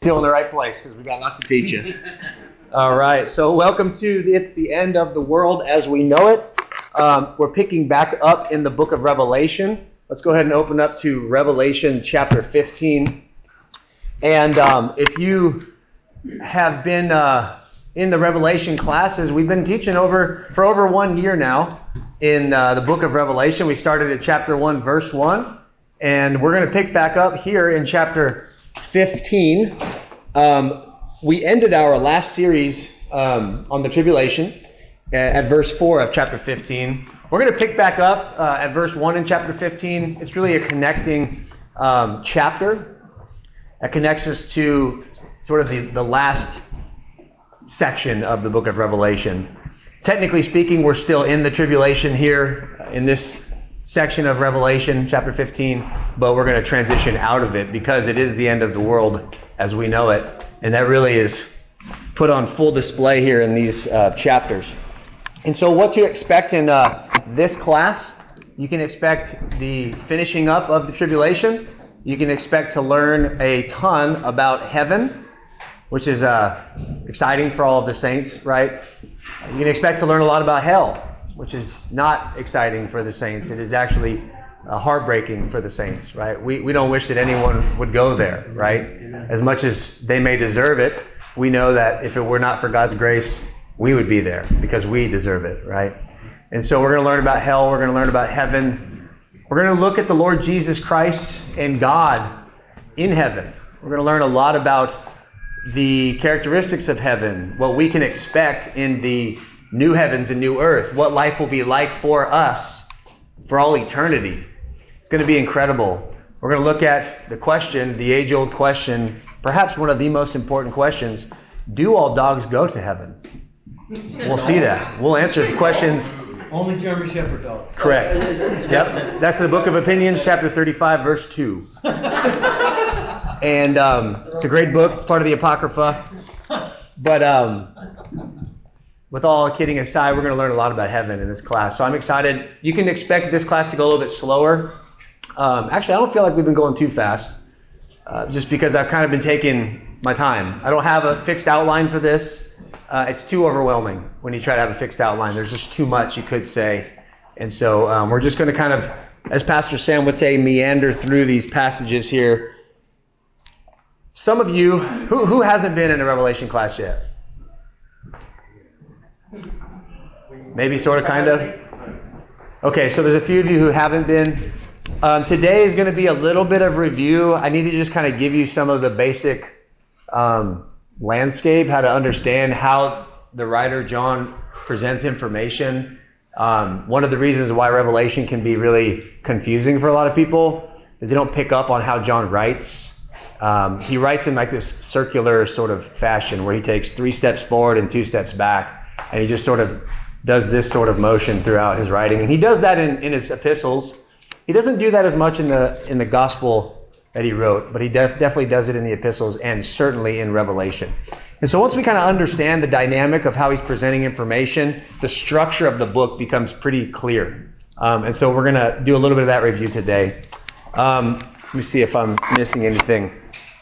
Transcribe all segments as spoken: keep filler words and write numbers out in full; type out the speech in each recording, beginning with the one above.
Still in the right place because we've got lots to teach you. All right, so welcome to It's the End of the World as We Know It. Um, we're picking back up in the book of Revelation. Let's go ahead and open up to Revelation chapter fifteen. And um, if you have been uh, in the Revelation classes, we've been teaching over for over one year now in uh, the book of Revelation. We started at chapter one, verse one, and we're going to pick back up here in chapter fifteen. Um, we ended our last series um, on the tribulation at, at verse four of chapter fifteen. We're going to pick back up uh, at verse one in chapter fifteen. It's really a connecting um, chapter that connects us to sort of the, the last section of the book of Revelation. Technically speaking, we're still in the tribulation here uh, in this section of Revelation, chapter fifteen, but we're going to transition out of it because it is the end of the world as we know it, and that really is put on full display here in these uh, chapters. And so what to expect in uh, this class, you can expect the finishing up of the tribulation. You can expect to learn a ton about heaven, which is uh, exciting for all of the saints, right? You can expect to learn a lot about hell, which is not exciting for the saints. It is actually uh, heartbreaking for the saints, right? We we don't wish that anyone would go there, right? As much as they may deserve it, we know that if it were not for God's grace, we would be there because we deserve it, right? And so we're going to learn about hell. We're going to learn about heaven. We're going to look at the Lord Jesus Christ and God in heaven. We're going to learn a lot about the characteristics of heaven, what we can expect in the new heavens and new earth, what life will be like for us for all eternity. It's going to be incredible. We're going to look at the question, the age-old question, perhaps one of the most important questions: do all dogs go to heaven? We'll see that. We'll answer the questions. Only German Shepherd dogs. Correct. Yep. That's the Book of Opinions, chapter thirty-five, verse two. And um, it's a great book. It's part of the Apocrypha. But um, with all kidding aside, we're going to learn a lot about heaven in this class. So I'm excited. You can expect this class to go a little bit slower. Um, actually, I don't feel like we've been going too fast, uh, just because I've kind of been taking my time. I don't have a fixed outline for this. Uh, it's too overwhelming when you try to have a fixed outline. There's just too much you could say. And so um, we're just going to kind of, as Pastor Sam would say, meander through these passages here. Some of you, who, who hasn't been in a Revelation class yet? Maybe, sort of, kind of? Okay, so there's a few of you who haven't been. Um, today is going to be a little bit of review. I need to just kind of give you some of the basic um, landscape, how to understand how the writer John presents information. Um, one of the reasons why Revelation can be really confusing for a lot of people is they don't pick up on how John writes. Um, he writes in like this circular sort of fashion where he takes three steps forward and two steps back, and he just sort of does this sort of motion throughout his writing. And he does that in, in his epistles. He doesn't do that as much in the in the gospel that he wrote, but he def, definitely does it in the epistles and certainly in Revelation. And so once we kind of understand the dynamic of how he's presenting information, the structure of the book becomes pretty clear. Um, and so we're going to do a little bit of that review today. Um, let me see if I'm missing anything.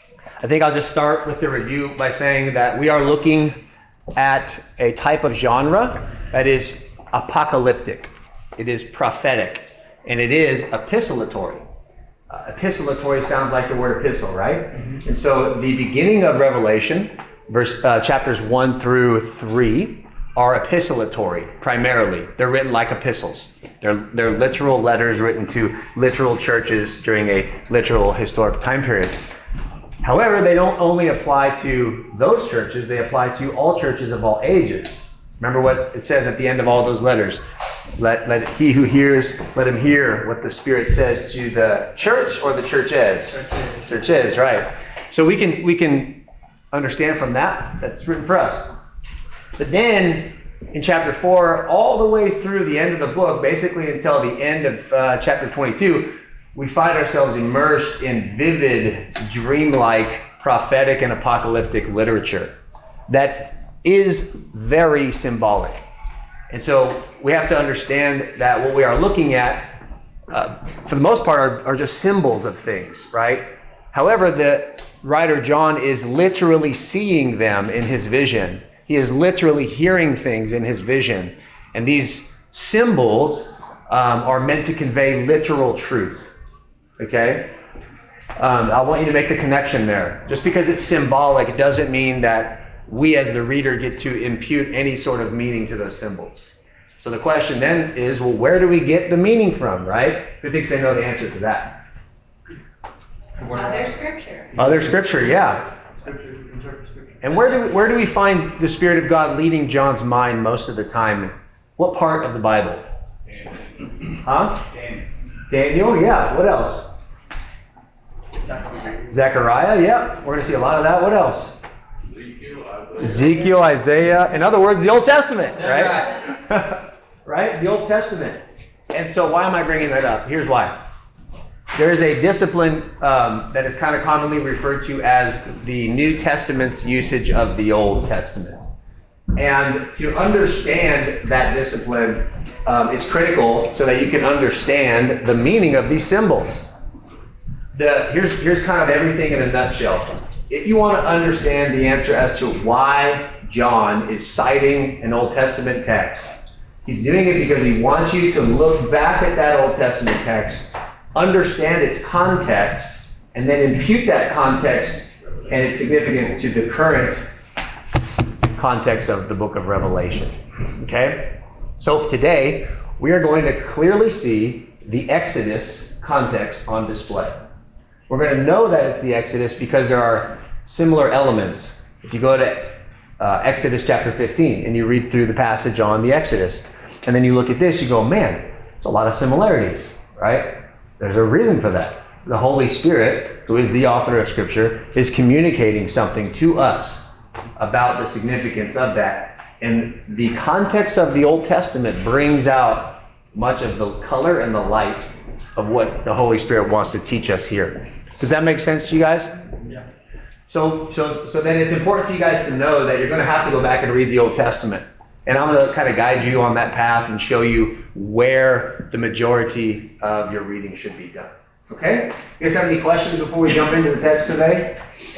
I think I'll just start with the review by saying that we are looking at a type of genre that is apocalyptic. It is prophetic. And it is epistolatory. Uh, epistolatory sounds like the word epistle, right? Mm-hmm. And so the beginning of Revelation, verse uh, chapters one through three, are epistolatory primarily. They're written like epistles. They're they're literal letters written to literal churches during a literal historic time period. However, they don't only apply to those churches. They apply to all churches of all ages. Remember what it says at the end of all those letters. Let, let he who hears, let him hear what the Spirit says to the church or the churches. Churches. Churches, right. So we can we can understand from that that's written for us. But then in chapter four, all the way through the end of the book, basically until the end of uh, chapter twenty-two, we find ourselves immersed in vivid, dreamlike, prophetic, and apocalyptic literature that is very symbolic. And so we have to understand that what we are looking at, uh, for the most part, are, are just symbols of things, right? However, the writer John is literally seeing them in his vision. He is literally hearing things in his vision. And these symbols um, are meant to convey literal truth. Okay? Um, I want you to make the connection there. Just because it's symbolic, it doesn't mean that we as the reader get to impute any sort of meaning to those symbols. So the question then is, well, where do we get the meaning from, right? Who thinks they know the answer to that? Other scripture. Other scripture, yeah. And where do we, where do we find the Spirit of God leading John's mind most of the time? What part of the Bible? Huh? Daniel. Daniel, yeah. What else? Zechariah. Zechariah, yeah. We're going to see a lot of that. What else? Ezekiel, Isaiah. Ezekiel, Isaiah. In other words, the Old Testament, right? Right. Right? The Old Testament. And so why am I bringing that up? Here's why. There is a discipline um, that is kind of commonly referred to as the New Testament's usage of the Old Testament. And to understand that discipline um, is critical so that you can understand the meaning of these symbols. The, here's, here's kind of everything in a nutshell. If you want to understand the answer as to why John is citing an Old Testament text, he's doing it because he wants you to look back at that Old Testament text, understand its context, and then impute that context and its significance to the current context of the book of Revelation. Okay? So today, we are going to clearly see the Exodus context on display. We're going to know that it's the Exodus because there are similar elements. If you go to uh, Exodus chapter fifteen and you read through the passage on the Exodus, and then you look at this, you go, man, there's a lot of similarities, right? There's a reason for that. The Holy Spirit, who is the author of Scripture, is communicating something to us about the significance of that. And the context of the Old Testament brings out much of the color and the light of what the Holy Spirit wants to teach us here. Does that make sense to you guys? Yeah. So, so, so then it's important for you guys to know that you're going to have to go back and read the Old Testament. And I'm going to kind of guide you on that path and show you where the majority of your reading should be done. Okay? You guys have any questions before we jump into the text today?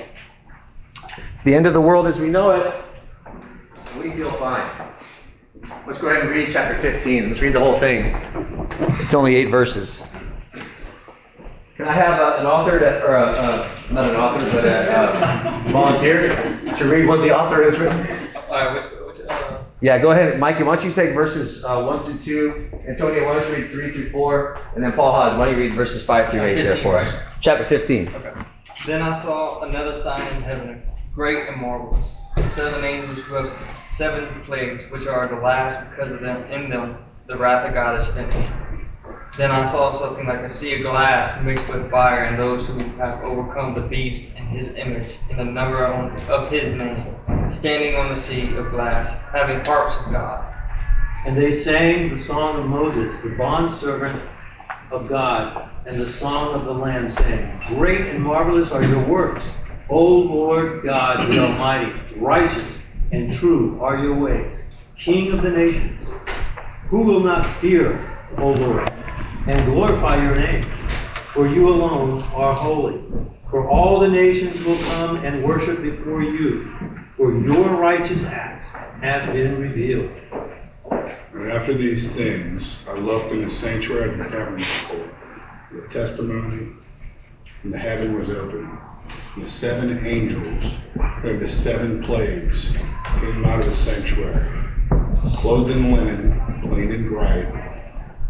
It's the end of the world as we know it. We feel fine. Let's go ahead and read chapter fifteen. Let's read the whole thing. It's only eight verses. Can I have a, an author, to, or a, a, not an author, but a, a volunteer to read what the author has written? All right, which, which, uh, Yeah, go ahead. Mikey, why don't you take verses uh, one through two? Antonio, why don't you read three through four? And then Paul Hodge, why don't you read verses five through eight there for us? right? Chapter fifteen. Okay. Then I saw another sign in heaven, great and marvelous, seven angels who have s- seven plagues, which are the last, because of them in them the wrath of God is finished. Then I saw something like a sea of glass mixed with fire, and those who have overcome the beast and his image and the number of his name, standing on the sea of glass, having harps of God. And they sang the song of Moses, the bondservant of God, and the song of the Lamb, saying, Great and marvelous are your works, O Lord God the Almighty. Righteous and true are your ways, King of the nations. Who will not fear, O Lord, and glorify your name? For you alone are holy. For all the nations will come and worship before you, for your righteous acts have been revealed. And after these things, I looked in the sanctuary of the tabernacle, the testimony, and the heaven was open. And the seven angels who had the seven plagues came out of the sanctuary, clothed in linen, clean and bright,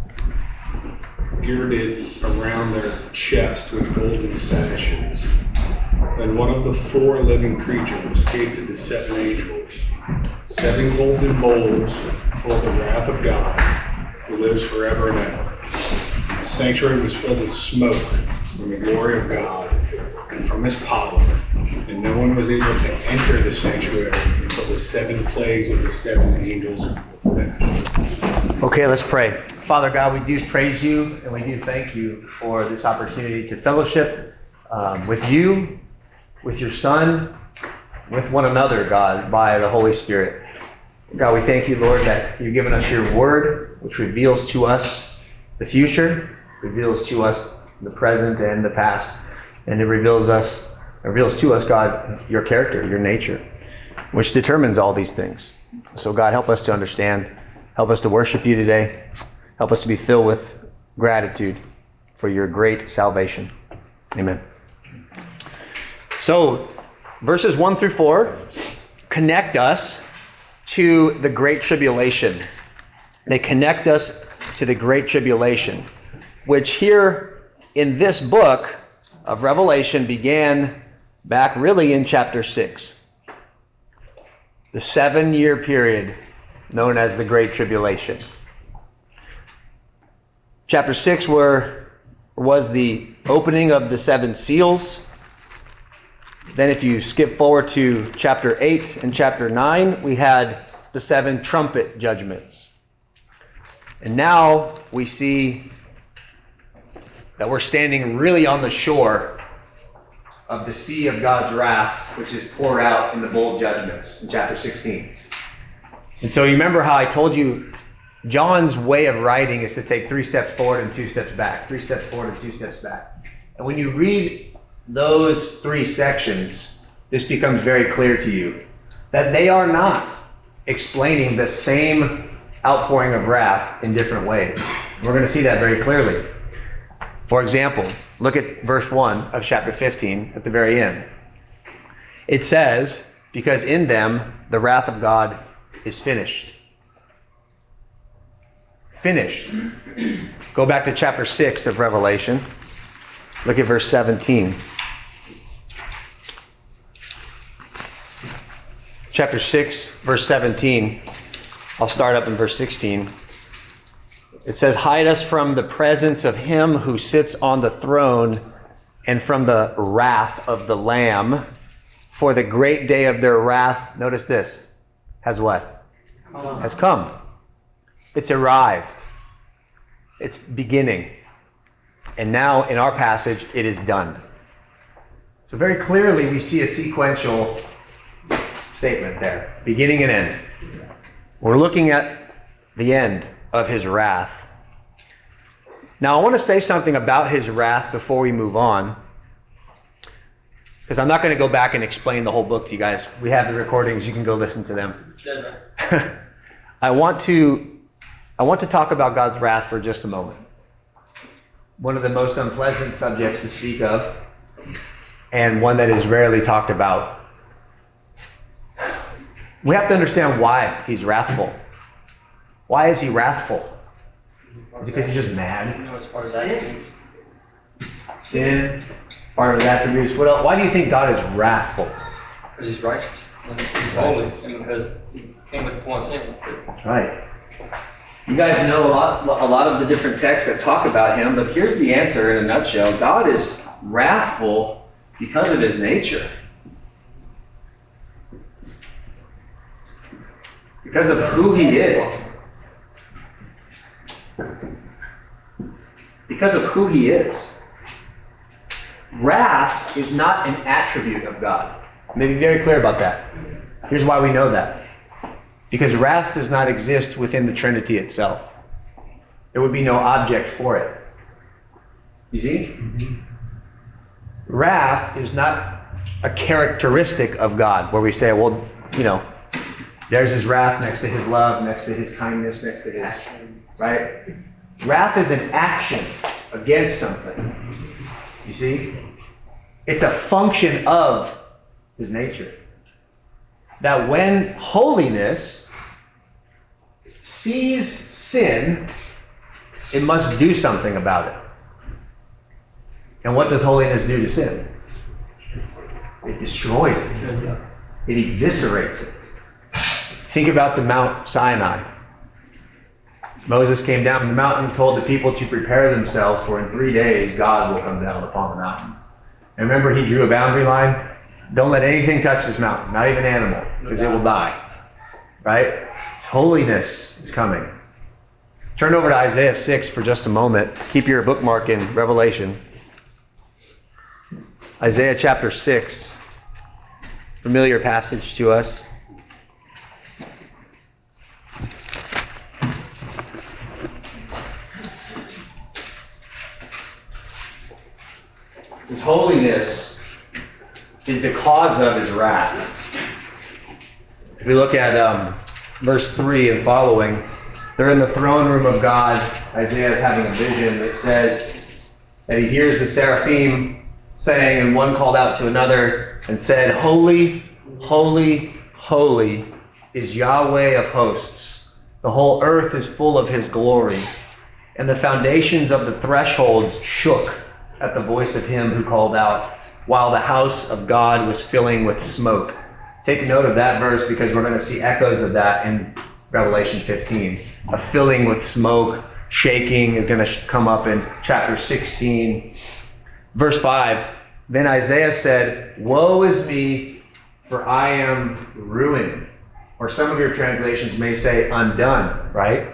girded around their chest with golden sashes. Then one of the four living creatures gave to the seven angels seven golden bowls full of the wrath of God, who lives forever and ever. The sanctuary was filled with smoke from the glory of God and from his power, and no one was able to enter the sanctuary until the seven plagues of the seven angels were finished. Okay, let's pray. Father God, we do praise you and we do thank you for this opportunity to fellowship um, with you, with your Son, with one another, God, by the Holy Spirit. God, we thank you, Lord, that you've given us your word, which reveals to us the future, reveals to us the present and the past, and it reveals us It reveals to us, God, your character, your nature, which determines all these things. So God, help us to understand. Help us to worship you today. Help us to be filled with gratitude for your great salvation. Amen. So, verses one through four connect us to the Great Tribulation. They connect us to the Great Tribulation, which here in this book of Revelation began back really in chapter six. The seven-year period known as the Great Tribulation. Chapter six were, was the opening of the seven seals. Then if you skip forward to chapter eight and chapter nine, we had the seven trumpet judgments. And now we see that we're standing really on the shore of the sea of God's wrath, which is poured out in the bowl judgments in chapter sixteen. And so you remember how I told you John's way of writing is to take three steps forward and two steps back, three steps forward and two steps back. And when you read those three sections, this becomes very clear to you that they are not explaining the same outpouring of wrath in different ways. We're going to see that very clearly. For example, look at verse one of chapter fifteen at the very end. It says, because in them the wrath of God is finished. Finished. Go back to chapter six of Revelation. Look at verse seventeen. Chapter six, verse seventeen. I'll start up in verse sixteen. It says, hide us from the presence of him who sits on the throne and from the wrath of the Lamb. For the great day of their wrath, notice this, has what? Come. Has come. It's arrived. It's beginning. And now in our passage, it is done. So very clearly we see a sequential statement there. Beginning and end. We're looking at the end of his wrath. Now I want to say something about his wrath before we move on. Because I'm not going to go back and explain the whole book to you guys. We have the recordings. You can go listen to them. I want to I want to talk about God's wrath for just a moment. One of the most unpleasant subjects to speak of, and one that is rarely talked about. We have to understand why he's wrathful. Why is he wrathful? Is it because he's just mad? No, it's part of that. Sin, part of his attributes. What else? Why do you think God is wrathful? Because he's righteous. And he's holy. And because he came with one sin. That's right. You guys know a lot, a lot of the different texts that talk about him, but here's the answer in a nutshell. God is wrathful because of his nature. Because of who he is. Because of who he is. Wrath is not an attribute of God. Let me be very clear about that. Here's why we know that. Because wrath does not exist within the Trinity itself. There would be no object for it. You see? Mm-hmm. Wrath is not a characteristic of God where we say, well, you know, there's his wrath next to his love, next to his kindness, next to his... Right? Wrath is an action against something. You see? It's a function of his nature. That when holiness sees sin, it must do something about it. And what does holiness do to sin? It destroys it. It eviscerates it. Think about the Mount Sinai. Moses came down from the mountain and told the people to prepare themselves, for in three days God will come down upon the mountain. And remember, he drew a boundary line. Don't let anything touch this mountain, not even animal, because it will die. Right? Holiness is coming. Turn over to Isaiah six for just a moment. Keep your bookmark in Revelation. Isaiah chapter six. Familiar passage to us. His holiness is the cause of his wrath. If we look at um, verse three and following, they're in the throne room of God. Isaiah is having a vision that says that he hears the seraphim saying, and one called out to another and said, "Holy, holy, holy is Yahweh of hosts. The whole earth is full of his glory." And the foundations of the thresholds shook at the voice of him who called out, while the house of God was filling with smoke. Take note of that verse because we're going to see echoes of that in Revelation fifteen. A filling with smoke, shaking is going to come up in chapter sixteen. Verse five, then Isaiah said, "Woe is me, for I am ruined." Or some of your translations may say undone, right?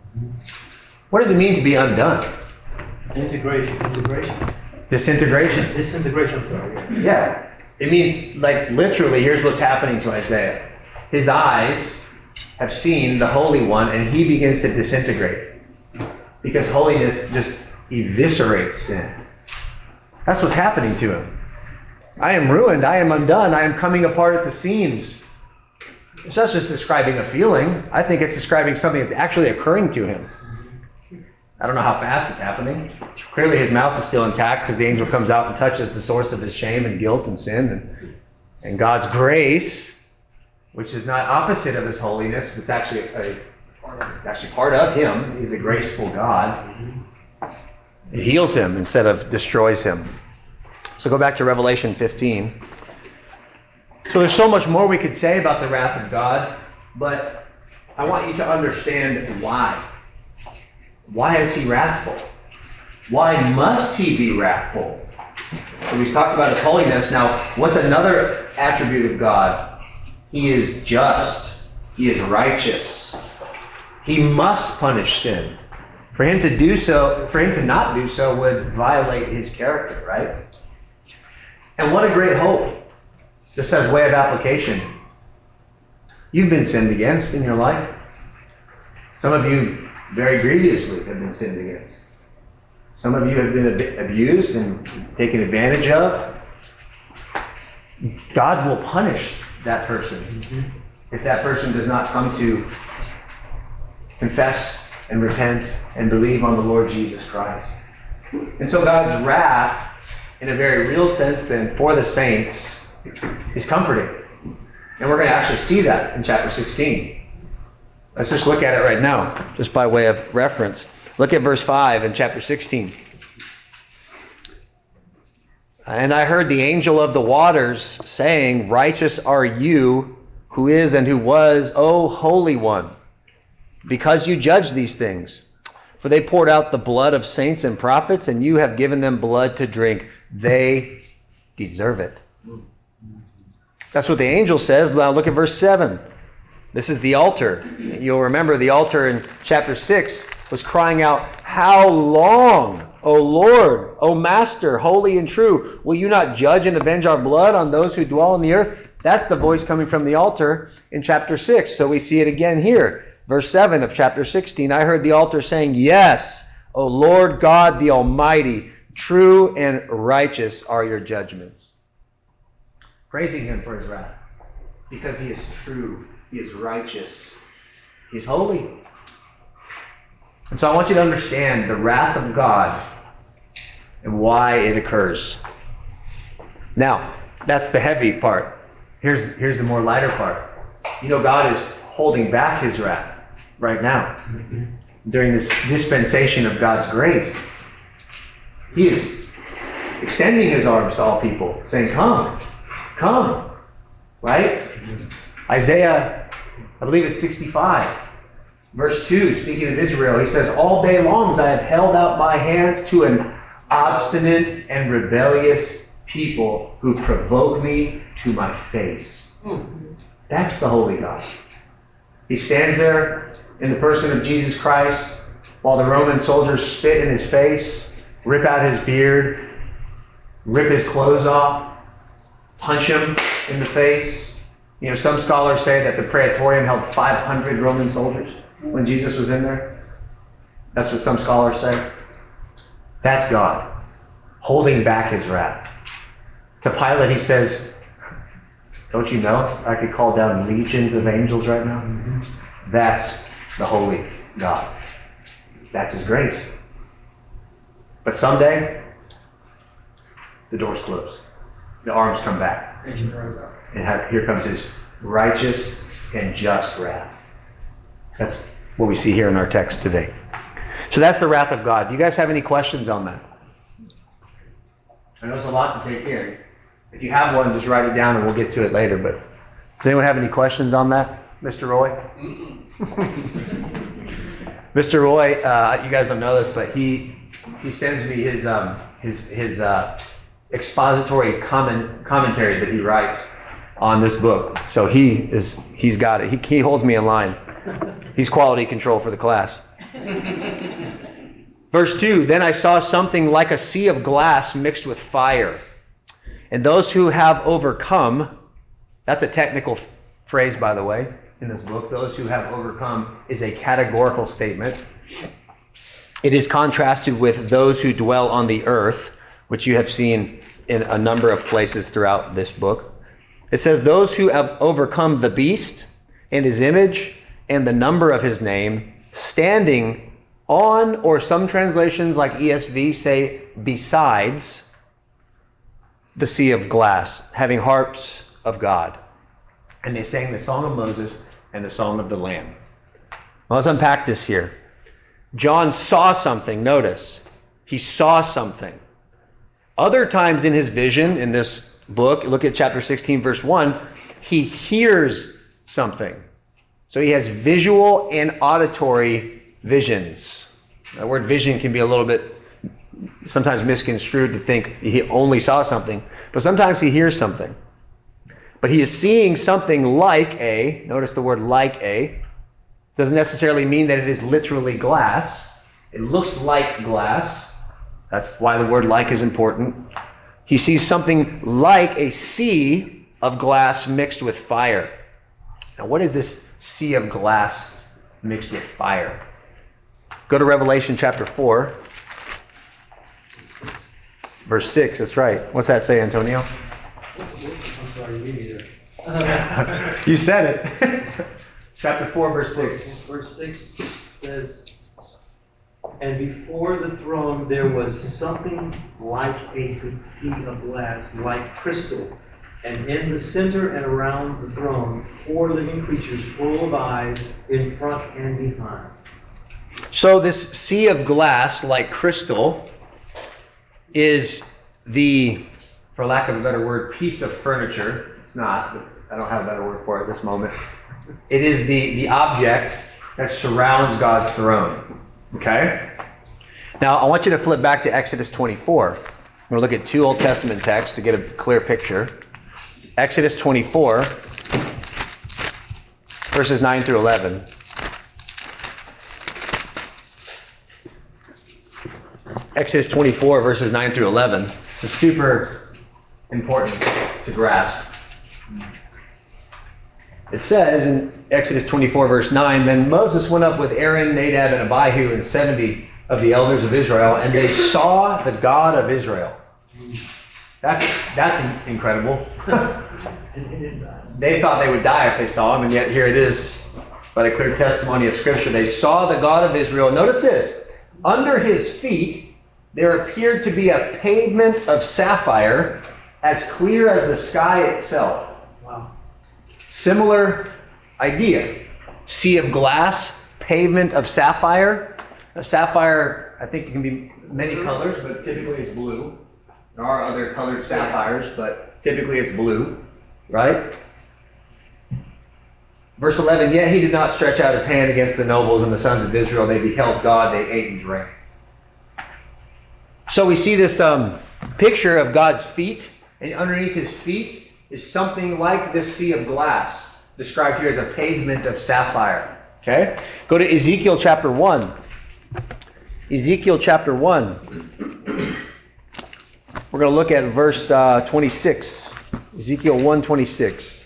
What does it mean to be undone? Integration. Integration. Disintegration. Disintegration. Sorry. Yeah. It means, like, literally, here's what's happening to Isaiah. His eyes have seen the Holy One, and he begins to disintegrate. Because holiness just eviscerates sin. That's what's happening to him. I am ruined. I am undone. I am coming apart at the seams. It's not just describing a feeling. I think it's describing something that's actually occurring to him. I don't know how fast it's happening. Clearly his mouth is still intact because the angel comes out and touches the source of his shame and guilt and sin. And, and God's grace, which is not opposite of his holiness, but it's actually, a, it's actually part of him. He's a graceful God. It heals him instead of destroys him. So go back to Revelation fifteen. So there's so much more we could say about the wrath of God, but I want you to understand why. Why is he wrathful? Why must he be wrathful? So we've talked about his holiness. Now, what's another attribute of God? He is just. He is righteous. He must punish sin. For him to do so, for him to not do so would violate his character, right? And what a great hope. Just as way of application. You've been sinned against in your life. Some of you very grievously have been sinned against. Some of you have been abused and taken advantage of. God will punish that person mm-hmm. if that person does not come to confess and repent and believe on the Lord Jesus Christ. And so God's wrath, in a very real sense then, for the saints, is comforting. And we're going to actually see that in chapter sixteen. Let's just look at it right now, just by way of reference. Look at verse five in chapter sixteen. And I heard the angel of the waters saying, "Righteous are you, who is and who was, O Holy One, because you judge these things. For they poured out the blood of saints and prophets, and you have given them blood to drink. They deserve it." That's what the angel says. Now look at verse seven. This is the altar. You'll remember the altar in chapter six was crying out, "How long, O Lord, O Master, holy and true, will you not judge and avenge our blood on those who dwell on the earth?" That's the voice coming from the altar in chapter six. So we see it again here. Verse seven of chapter sixteen, I heard the altar saying, "Yes, O Lord God the Almighty, true and righteous are your judgments." Praising him for his wrath, because he is true. He is righteous. He's holy. And so I want you to understand the wrath of God and why it occurs. Now, that's the heavy part. Here's, here's the more lighter part. You know, God is holding back his wrath right now during this dispensation of God's grace. He is extending his arms to all people, saying, "Come, come," right? Isaiah, I believe it's sixty-five, verse two, speaking of Israel, he says, "All day long I have held out my hands to an obstinate and rebellious people who provoke me to my face." That's the holy God. He stands there in the person of Jesus Christ while the Roman soldiers spit in his face, rip out his beard, rip his clothes off, punch him in the face. You know, some scholars say that the Praetorium held five hundred Roman soldiers when Jesus was in there. That's what some scholars say. That's God holding back his wrath. To Pilate he says, Don't you know? I could call down legions of angels right now. Mm-hmm. That's the holy God. That's His grace. But someday, the door's closed. The arms come back. And here comes His righteous and just wrath. That's what we see here in our text today. So that's the wrath of God. Do you guys have any questions on that? I know it's a lot to take in. If you have one, just write it down and we'll get to it later. But does anyone have any questions on that, Mister Roy? Mister Roy, uh, you guys don't know this, but he he sends me his um, his his uh, expository comment commentaries that he writes on this book. So he is he's got it. He he holds me in line. He's quality control for the class. Verse two, then I saw something like a sea of glass mixed with fire. And those who have overcome, that's a technical f- phrase, by the way, in this book. Those who have overcome is a categorical statement. It is contrasted with those who dwell on the earth, which you have seen in a number of places throughout this book. It says, those who have overcome the beast and his image and the number of his name, standing on, or some translations like E S V say, besides the sea of glass, having harps of God. And they sang the song of Moses and the song of the Lamb. Well, let's unpack this here. John saw something. Notice, he saw something. Other times in his vision, in this book, look at chapter sixteen, verse one, he hears something. So he has visual and auditory visions. The word vision can be a little bit sometimes misconstrued to think he only saw something, but sometimes he hears something. But he is seeing something like a, notice the word like a, doesn't necessarily mean that it is literally glass. It looks like glass. That's why the word like is important. He sees something like a sea of glass mixed with fire. Now, what is this sea of glass mixed with fire? Go to Revelation chapter four. Verse six, that's right. What's that say, Antonio? I'm sorry, you need it. You said it. Chapter four, verse six. Verse six says, and before the throne there was something like a sea of glass, like crystal. And in the center and around the throne, four living creatures full of eyes in front and behind. So this sea of glass, like crystal, is the, for lack of a better word, piece of furniture. It's not, but I don't have a better word for it at this moment. It is the, the object that surrounds God's throne. Okay? Now, I want you to flip back to Exodus twenty-four. We're going to look at two Old Testament texts to get a clear picture. Exodus twenty-four, verses nine through eleven. Exodus twenty-four, verses nine through eleven. It's super important to grasp. It says in Exodus twenty-four, verse nine, then Moses went up with Aaron, Nadab, and Abihu, and seventy of the elders of Israel, and they saw the God of Israel. That's that's incredible. They thought they would die if they saw him, and yet here it is, by the clear testimony of Scripture. They saw the God of Israel. Notice this. Under his feet there appeared to be a pavement of sapphire as clear as the sky itself. Wow. Similar idea. Sea of glass, pavement of sapphire. A sapphire, I think it can be many colors, but typically it's blue. There are other colored sapphires, but typically it's blue, right? Verse eleven, yet he did not stretch out his hand against the nobles and the sons of Israel. They beheld God, they ate and drank. So we see this um, picture of God's feet, and underneath his feet is something like this sea of glass, described here as a pavement of sapphire. Okay? Go to Ezekiel chapter one. Ezekiel chapter one. We're going to look at verse uh, twenty-six. Ezekiel one twenty-six.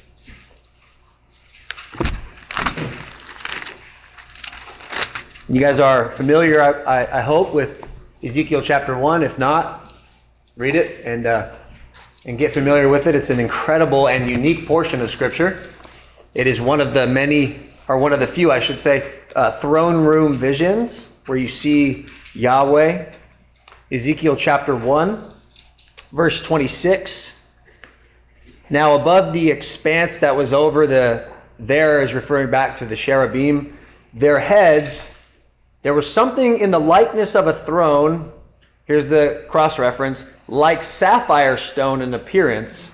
You guys are familiar, I, I, I hope, with Ezekiel chapter one. If not, read it and uh, and get familiar with it. It's an incredible and unique portion of Scripture. It is one of the many, or one of the few, I should say, uh, throne room visions where you see Yahweh. Ezekiel chapter one, verse twenty-six. Now above the expanse that was over the, there is referring back to the cherubim, their heads, there was something in the likeness of a throne. Here's the cross-reference. Like sapphire stone in appearance.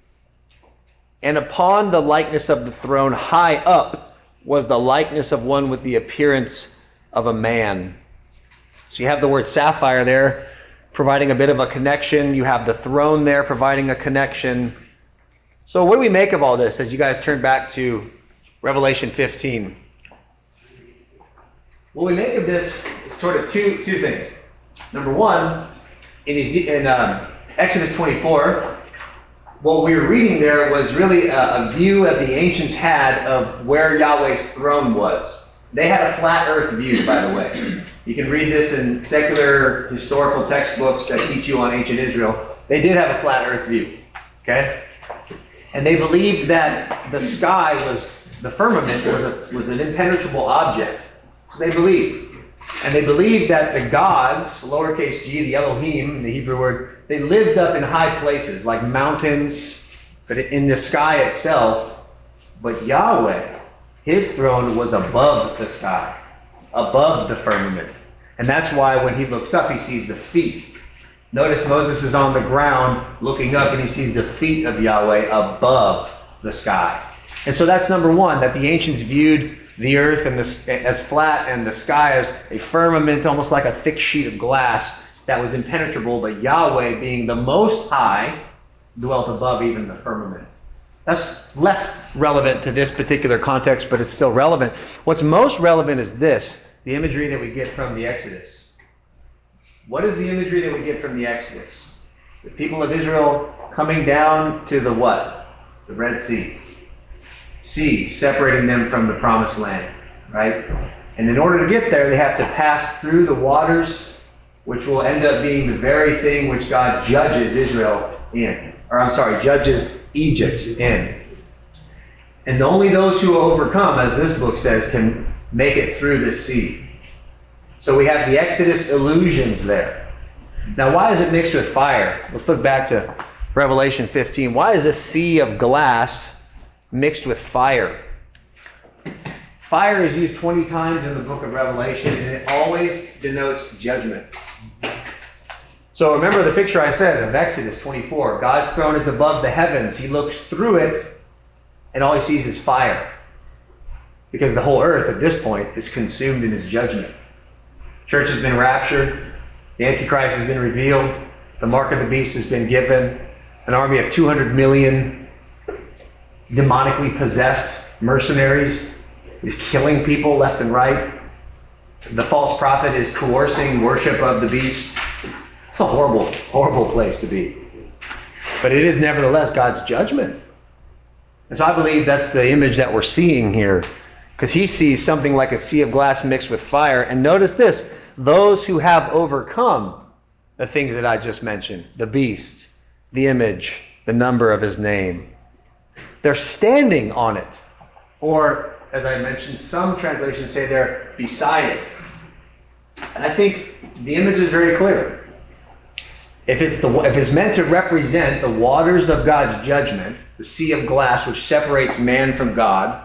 And upon the likeness of the throne, high up, was the likeness of one with the appearance of a man. So you have the word sapphire there, providing a bit of a connection. You have the throne there, providing a connection. So what do we make of all this as you guys turn back to Revelation fifteen? What we make of this is sort of two two things. Number one, in, in um, Exodus twenty-four, what we were reading there was really a, a view that the ancients had of where Yahweh's throne was. They had a flat earth view, by the way. You can read this in secular historical textbooks that teach you on ancient Israel. They did have a flat earth view. Okay? And they believed that the sky was, the firmament was, a, was an impenetrable object. So they believed. And they believed that the gods, lowercase g, the Elohim, the Hebrew word, they lived up in high places like mountains, but in the sky itself. But Yahweh, his throne was above the sky, above the firmament. And that's why when he looks up, he sees the feet. Notice Moses is on the ground looking up and he sees the feet of Yahweh above the sky. And so that's number one, that the ancients viewed the earth and the, as flat and the sky as a firmament, almost like a thick sheet of glass that was impenetrable, but Yahweh, being the Most High, dwelt above even the firmament. That's less relevant to this particular context, but it's still relevant. What's most relevant is this, the imagery that we get from the Exodus. What is the imagery that we get from the Exodus? The people of Israel coming down to the what? The Red Sea. Sea, separating them from the Promised Land, right? And in order to get there, they have to pass through the waters, which will end up being the very thing which God judges Israel in. Or I'm sorry, judges Egypt in. And only those who overcome, as this book says, can make it through this sea. So we have the Exodus illusions there. Now, why is it mixed with fire? Let's look back to Revelation fifteen. Why is this sea of glass mixed with fire? Fire is used twenty times in the book of Revelation, and it always denotes judgment. So remember the picture I said of Exodus twenty-four. God's throne is above the heavens. He looks through it, and all he sees is fire. Because the whole earth at this point is consumed in his judgment. Church has been raptured. The Antichrist has been revealed. The mark of the beast has been given. An army of two hundred million demonically possessed mercenaries is killing people left and right. The false prophet is coercing worship of the beast. It's a horrible, horrible place to be. But it is nevertheless God's judgment. And so I believe that's the image that we're seeing here. Because he sees something like a sea of glass mixed with fire. And notice this, those who have overcome the things that I just mentioned, the beast, the image, the number of his name, they're standing on it. Or, as I mentioned, some translations say they're beside it. And I think the image is very clear. If it's, the, if it's meant to represent the waters of God's judgment, the sea of glass which separates man from God,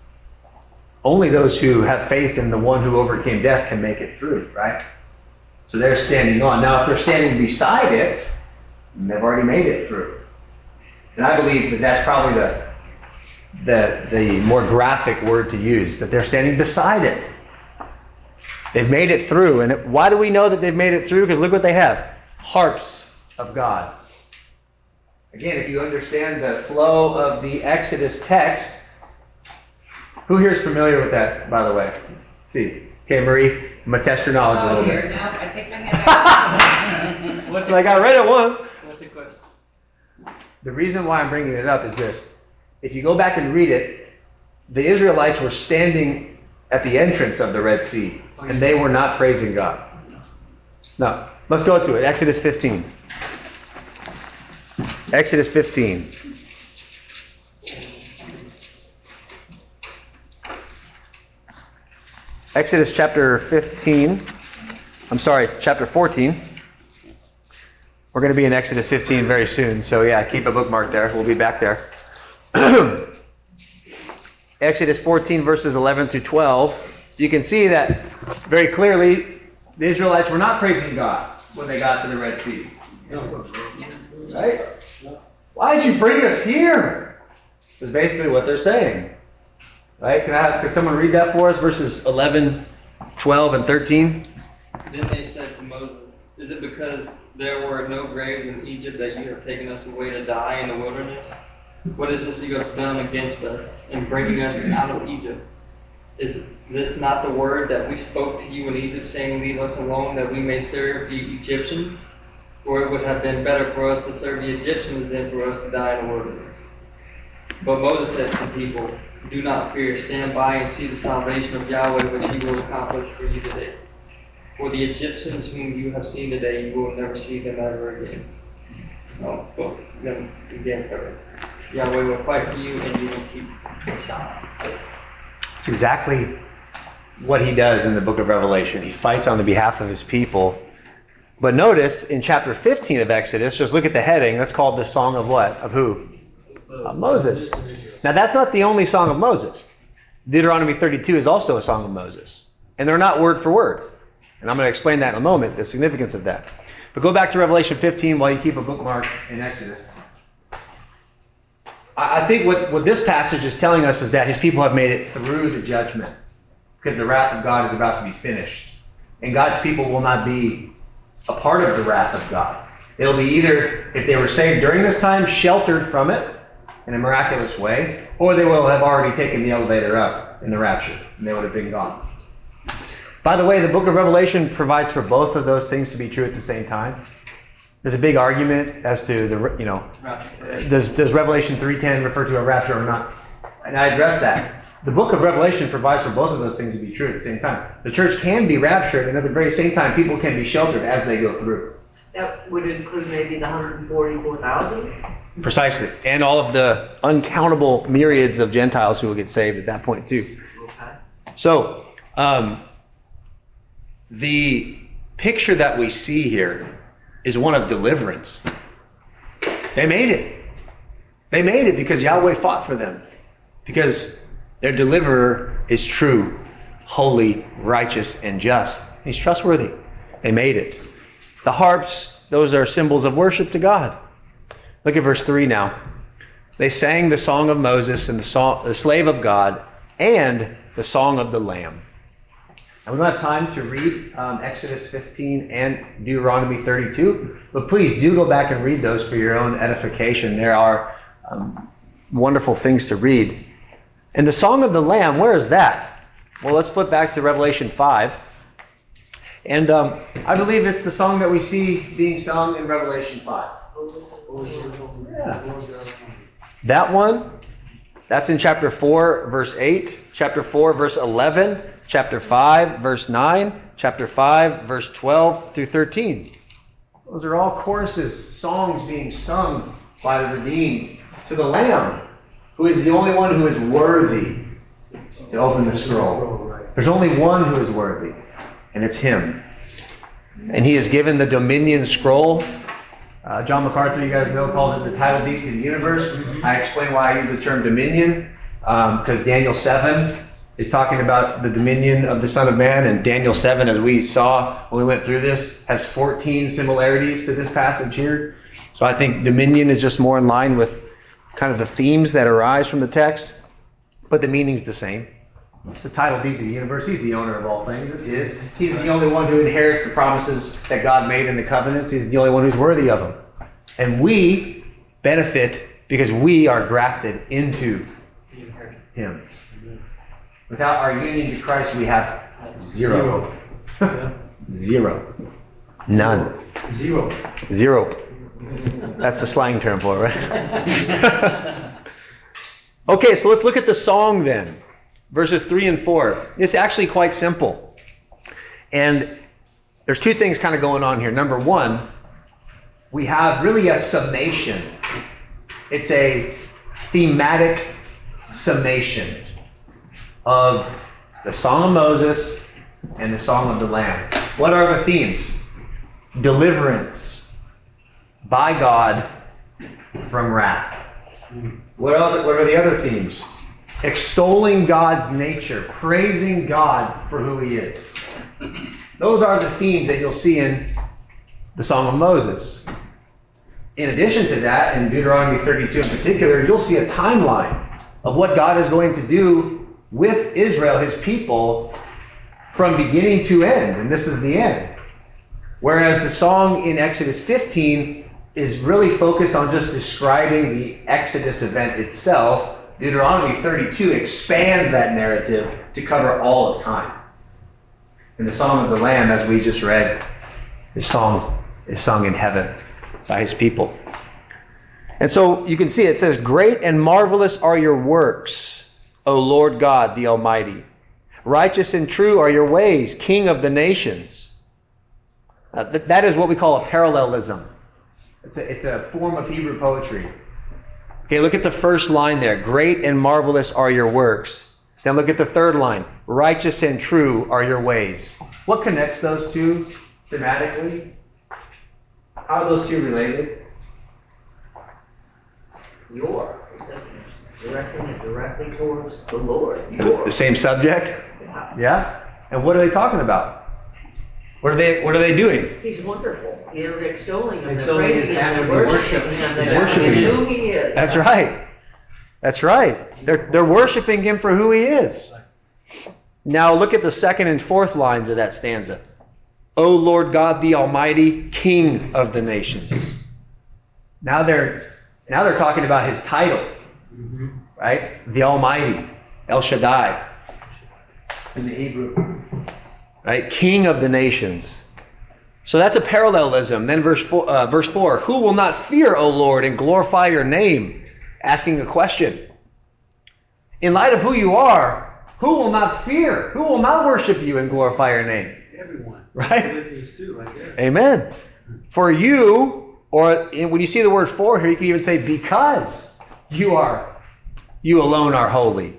only those who have faith in the one who overcame death can make it through, right? So they're standing on. Now, if they're standing beside it, they've already made it through. And I believe that that's probably the, the, the more graphic word to use, that they're standing beside it. They've made it through. And why do we know that they've made it through? Because look what they have. Harps of God. Again, if you understand the flow of the Exodus text, who here is familiar with that, by the way? Let's see. Okay, Marie, I'm going to test your knowledge a Oh, little here, bit. no, I take my hand back. What's Like I read it once. What's the question? The reason why I'm bringing it up is this. If you go back and read it, the Israelites were standing at the entrance of the Red Sea, and they were not praising God. No. Let's go to it. Exodus fifteen. Exodus fifteen. Exodus chapter fifteen. I'm sorry, chapter fourteen. We're going to be in Exodus fifteen very soon, so yeah, keep a bookmark there. We'll be back there. Exodus fourteen, verses eleven through twelve. You can see that very clearly the Israelites were not praising God when they got to the Red Sea. Right? Why did you bring us here? Is basically what they're saying. Right? Can I have, can someone read that for us? Verses eleven, twelve, and thirteen. Then they said to Moses, "Is it because there were no graves in Egypt that you have taken us away to die in the wilderness? What is this you have done against us in bringing us out of Egypt? Is this not the word that we spoke to you in Egypt, saying, 'Leave us alone, that we may serve the Egyptians'? For it would have been better for us to serve the Egyptians than for us to die in the wilderness." But Moses said to the people, "Do not fear. Stand by and see the salvation of Yahweh, which he will accomplish for you today. For the Egyptians whom you have seen today, you will never see them ever again." No, well, them again ever. Yahweh will fight for you, and you will keep silent. It's exactly what he does in the book of Revelation. He fights on the behalf of his people. But notice in chapter fifteen of Exodus, just look at the heading, that's called the Song of what? Of who? Of Moses. Now that's not the only song of Moses. Deuteronomy thirty-two is also a song of Moses. And they're not word for word. And I'm going to explain that in a moment, the significance of that. But go back to Revelation fifteen while you keep a bookmark in Exodus. I think what, what this passage is telling us is that his people have made it through the judgment, because the wrath of God is about to be finished. And God's people will not be a part of the wrath of God. They'll be either, if they were saved during this time, sheltered from it in a miraculous way, or they will have already taken the elevator up in the rapture, and they would have been gone. By the way, the book of Revelation provides for both of those things to be true at the same time. There's a big argument as to the, you know, does, does Revelation three ten refer to a rapture or not? And I address that. The book of Revelation provides for both of those things to be true at the same time. The church can be raptured, and at the very same time, people can be sheltered as they go through. That would include maybe the one hundred forty-four thousand? Precisely. And all of the uncountable myriads of Gentiles who will get saved at that point too. Okay. So, um, the picture that we see here is one of deliverance. They made it. They made it because Yahweh fought for them. Because their deliverer is true, holy, righteous, and just. He's trustworthy. They made it. The harps, those are symbols of worship to God. Look at verse three now. They sang the song of Moses and the, song, the slave of God and the song of the Lamb. And we don't have time to read um, Exodus fifteen and Deuteronomy thirty-two, but please do go back and read those for your own edification. There are um, wonderful things to read. And the Song of the Lamb, where is that? Well, let's flip back to Revelation five. And um, I believe it's the song that we see being sung in Revelation five. Yeah. That one, that's in chapter four, verse eight, chapter four, verse eleven, chapter five, verse nine, chapter five, verse twelve through thirteen. Those are all choruses, songs being sung by the redeemed to the Lamb, who is the only one who is worthy to open the scroll. There's only one who is worthy, and it's him. And he is given the dominion scroll. Uh, John MacArthur, you guys know, calls it the title deed to the universe. I explain why I use the term dominion, because um, Daniel seven is talking about the dominion of the Son of Man, and Daniel seven, as we saw when we went through this, has fourteen similarities to this passage here. So I think dominion is just more in line with kind of the themes that arise from the text, but the meaning's the same. The title deed to the universe, he's the owner of all things, it's his. He's the only one who inherits the promises that God made in the covenants. He's the only one who's worthy of them. And we benefit because we are grafted into him. Without our union to Christ, we have zero. Zero. None. Zero. Zero. That's the slang term for it, right? Okay, so let's look at the song then. Verses three and four. It's actually quite simple. And there's two things kind of going on here. Number one, we have really a summation It's a thematic summation of the Song of Moses and the Song of the Lamb. What are the themes? Deliverance by God from wrath. What are the, what are the other themes? Extolling God's nature, praising God for who He is. Those are the themes that you'll see in the Song of Moses. In addition to that, in Deuteronomy thirty-two in particular, you'll see a timeline of what God is going to do with Israel, His people, from beginning to end. And this is the end. Whereas the song in Exodus fifteen is really focused on just describing the Exodus event itself, Deuteronomy thirty-two expands that narrative to cover all of time. And the Song of the Lamb, as we just read, is song is sung in heaven by His people. And so you can see it says, "Great and marvelous are your works, O Lord God the Almighty. Righteous and true are your ways, King of the nations." Uh, th- that is what we call a parallelism. It's a, it's a form of Hebrew poetry. Okay, look at the first line there. Great and marvelous are your works. Then look at the third line. Righteous and true are your ways. What connects those two thematically? How are those two related? Your. Directing it directly towards the Lord. The, Your. the same subject? Yeah. Yeah? And what are they talking about? What are they What are they doing? He's wonderful. You're extolling Him, Extolling they're praising His Him, name, they're we worshiping worship Him, His they're Worshiping telling Him. who He is. That's right. That's right. They're, they're worshiping Him for who He is. Now look at the second and fourth lines of that stanza. O Lord God the Almighty, King of the nations. Now they're now they're talking about His title. Mm-hmm. Right? The Almighty. El Shaddai. In the Hebrew. Right? King of the nations. So that's a parallelism. Then verse four, uh, verse four. Who will not fear, O Lord, and glorify your name? Asking a question. In light of who you are, who will not fear? Who will not worship you and glorify your name? Everyone. Right? Philippians two, right there. Amen. For you, or when you see the word for here, you can even say because you are, you alone are holy.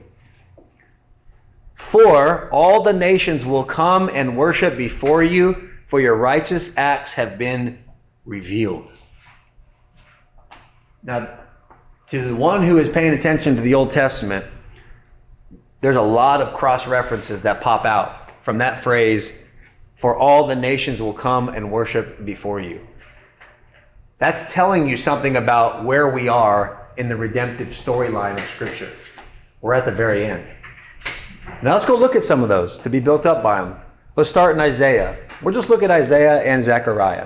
For all the nations will come and worship before you, for your righteous acts have been revealed. Now, to the one who is paying attention to the Old Testament, there's a lot of cross references that pop out from that phrase, for all the nations will come and worship before you. That's telling you something about where we are in the redemptive storyline of Scripture. We're at the very end. Now let's go look at some of those to be built up by them. Let's start in Isaiah. We'll just look at Isaiah and Zechariah.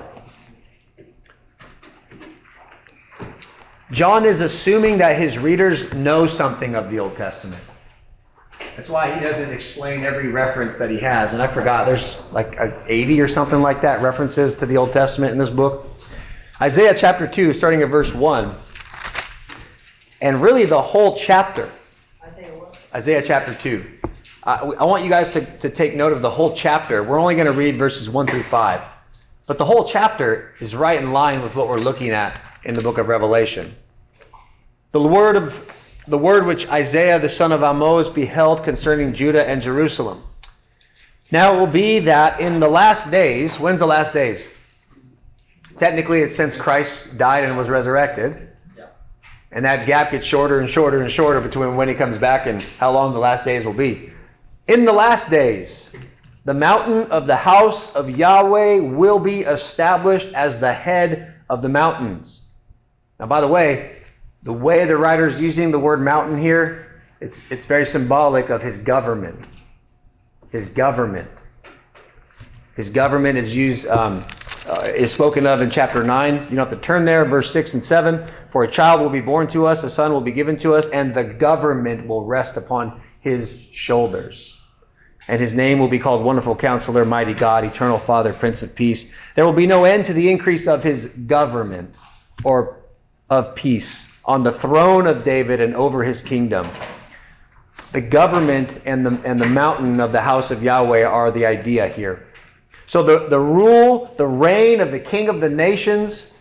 John is assuming that his readers know something of the Old Testament. That's why he doesn't explain every reference that he has. And I forgot, there's like eighty or something like that references to the Old Testament in this book. Isaiah chapter two, starting at verse one. And really the whole chapter. Isaiah what? Isaiah chapter two. Uh, I want you guys to, to take note of the whole chapter. We're only going to read verses one through five. But the whole chapter is right in line with what we're looking at in the book of Revelation. The word of the word which Isaiah the son of Amoz beheld concerning Judah and Jerusalem. Now it will be that in the last days, when's the last days? Technically it's since Christ died and was resurrected. And that gap gets shorter and shorter and shorter between when He comes back and how long the last days will be. In the last days, the mountain of the house of Yahweh will be established as the head of the mountains. Now, by the way, the way the writer is using the word mountain here, it's, it's very symbolic of His government. His government. His government is used, um, uh, is spoken of in chapter nine. You don't have to turn there, verse six and seven. For a child will be born to us, a son will be given to us, and the government will rest upon His shoulders. And His name will be called Wonderful Counselor, Mighty God, Eternal Father, Prince of Peace. There will be no end to the increase of His government, or of peace, on the throne of David and over His kingdom. The government and the, and the mountain of the house of Yahweh are the idea here. So the, the rule, the reign of the King of the nations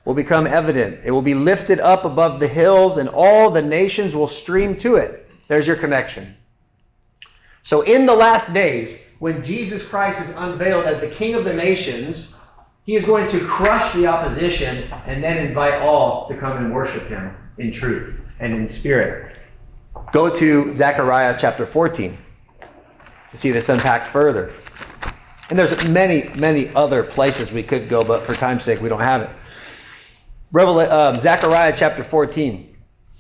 will become evident. It will be lifted up above the hills, and all the nations will stream to it. There's your connection. So in the last days, when Jesus Christ is unveiled as the King of the nations, he is going to crush the opposition and then invite all to come and worship him in truth and in spirit. Go to Zechariah chapter fourteen to see this unpacked further. And there's many, many other places we could go, but for time's sake, we don't have it. Revela- uh, Zechariah chapter fourteen.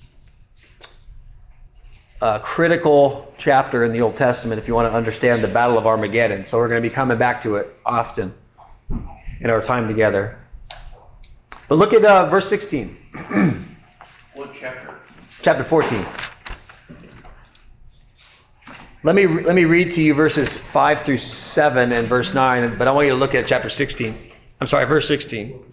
A critical chapter in the Old Testament if you want to understand the Battle of Armageddon. So we're going to be coming back to it often in our time together. But look at uh, verse sixteen. What chapter? Chapter fourteen. Let me let me read to you verses five through seven and verse nine, but I want you to look at chapter sixteen. I'm sorry, verse sixteen.